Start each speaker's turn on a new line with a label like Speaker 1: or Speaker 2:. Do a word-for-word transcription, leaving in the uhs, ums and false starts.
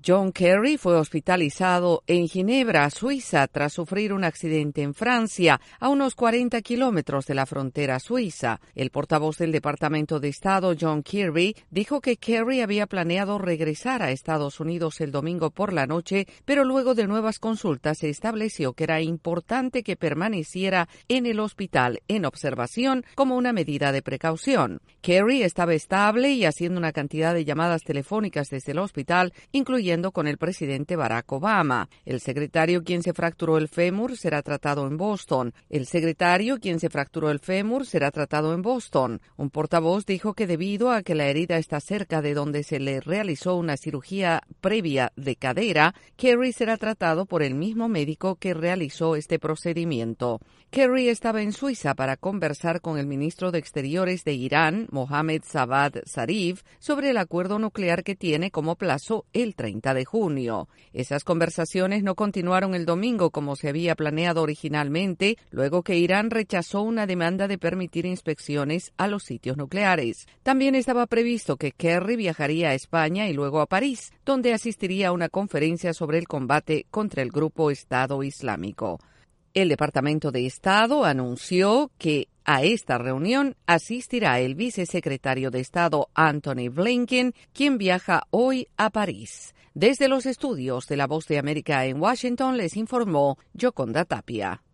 Speaker 1: John Kerry fue hospitalizado en Ginebra, Suiza, tras sufrir un accidente en Francia, a unos cuarenta kilómetros de la frontera suiza. El portavoz del Departamento de Estado, John Kirby, dijo que Kerry había planeado regresar a Estados Unidos el domingo por la noche, pero luego de nuevas consultas se estableció que era importante que permaneciera en el hospital en observación como una medida de precaución. Kerry estaba estable y haciendo una cantidad de llamadas telefónicas desde el hospital, incluyendo con el presidente Barack Obama. El secretario quien se fracturó el fémur será tratado en Boston. El secretario quien se fracturó el fémur será tratado en Boston. Un portavoz dijo que debido a que la herida está cerca de donde se le realizó una cirugía previa de cadera, Kerry será tratado por el mismo médico que realizó este procedimiento. Kerry estaba en Suiza para conversar con el ministro de Exteriores de Irán, Mohammad Javad Zarif, sobre el acuerdo nuclear que tiene como plazo el treinta de junio. Esas conversaciones no continuaron el domingo como se había planeado originalmente, luego que Irán rechazó una demanda de permitir inspecciones a los sitios nucleares. También estaba previsto que Kerry viajaría a España y luego a París, donde asistiría a una conferencia sobre el combate contra el grupo Estado Islámico. El Departamento de Estado anunció que a esta reunión asistirá el vicesecretario de Estado Antony Blinken, quien viaja hoy a París. Desde los estudios de La Voz de América en Washington les informó Yoconda Tapia.